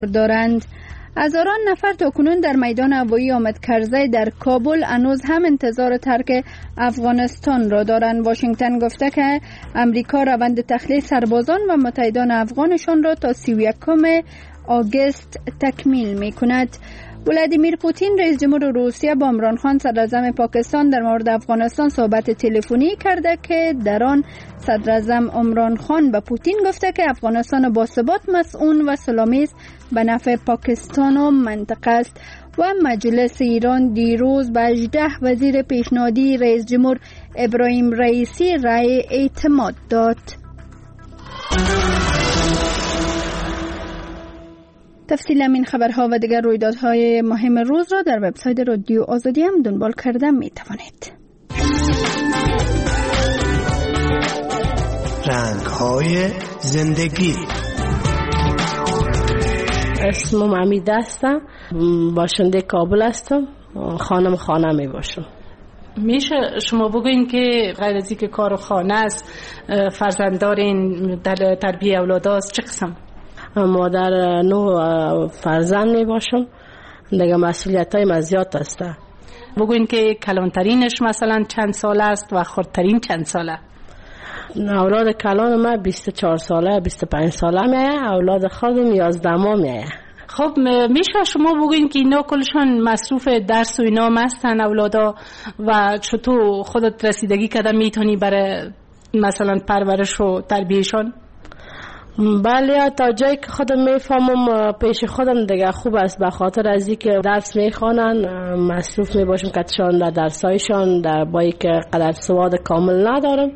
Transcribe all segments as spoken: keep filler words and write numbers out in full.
دارند. هزاران نفر تاکنون در میدان هوایی حامد کرزی در کابل هنوز هم انتظار ترک افغانستان را دارند. واشنگتن گفته که امریکا روند تخلیه سربازان و متحدان افغانشان را تا سی و یکم آگوست تکمیل می کند. ولادیمیر پوتین رئیس جمهور روسیه با عمران خان صدراعظم پاکستان در مورد افغانستان صحبت تلفنی کرده که در آن صدراعظم عمران خان به پوتین گفته که افغانستان با ثبات مسئول و سلامیز به نفع پاکستان و منطقه است. و مجلس ایران دیروز به هجده وزیر پیشنهادی رئیس جمهور ابراهیم رئیسی رأی اعتماد داد. تفصیل این خبرها و دیگر رویدادهای مهم روز را در وبسایت رادیو آزادی هم دنبال کرده می توانید. رنگ‌های زندگی. اسمم امیده هستم، باشنده کابل هستم، خانم خانه می باشم. میشه شما بگوین که غیر از اینکه کار و خانه است فرزنددارین، در تربیه اولاد است چه قسم؟ مادر نو فرزند می باشم، دیگه مسئولیت های مزیاد است. بگوین که کلانترینش مثلا چند سال است و خردترین چند ساله؟ اولاد کلان ما بیست و چهار ساله بیست و پنج ساله میه، اولاد خودم یازده ماه میه. خب میشه شما بگوین که اینا کلشان مصروف درس و اینا هستن اولادا و چطور خودت رسیدگی کردن میتونی برای مثلا پرورش و تربیهشان؟ بله، تا جایی که خودم میفهمم پیش خودم دیگه خوب است، به خاطر از اینکه درس میخوانن مصروف میباشم کتشان در درسایشان، در بایی که قدر سواد کامل ندارم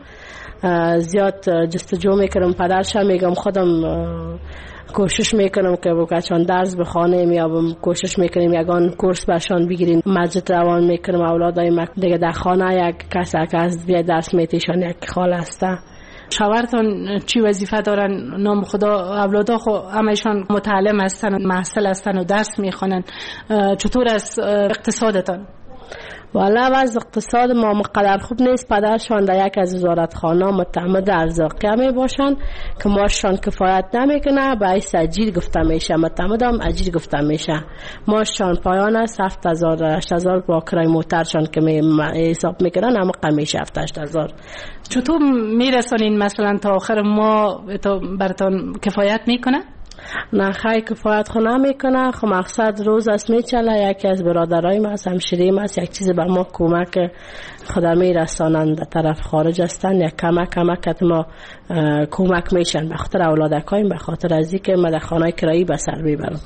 زیاد جستجو میکنم. پدرشم میگم خودم کوشش میکنم که بکشان درس بخوانیم یا کوشش میکنیم یگان کورس برشان بگیریم. مسجد روان میکنم اولادای ما دیگه در خانه یک کس کس بیا درس میتیشان یک خال هسته. شوهرتون چی وظیفه دارن؟ نام خدا اولادا خو همشان متعلم هستن و محصل هستن و درس میخوانن. چطور از اقتصادتان؟ والا وضع اقتصاد ما مقدر خوب نیست. پدرشان در یک از وزارتخانه متعمد ارزاقیه می باشن که ماششان کفایت نمیکنه، باعث اجیر گفته میشه. متعمد هم اجیر گفته میشه. ماششان پایان است هفت هزار هشت هزار با کرای موترشان که می حساب میکنن اما قمیش هفت هشت هزار. چطور میرسانین مثلا تا آخر ما تا براتون کفایت میکنه؟ نه خیلی کفایت خو نمیکنه. خب مقصد روز است میچله. یکی از برادرای ما از همشیریم است یک چیز بر ما کمک خدمه رسانند در طرف خارج هستن، یک کمک کمک ما کمک میشن به خاطر اولادکایم، به خاطر از اینکه ما در خانه کرایی به سر میبرم.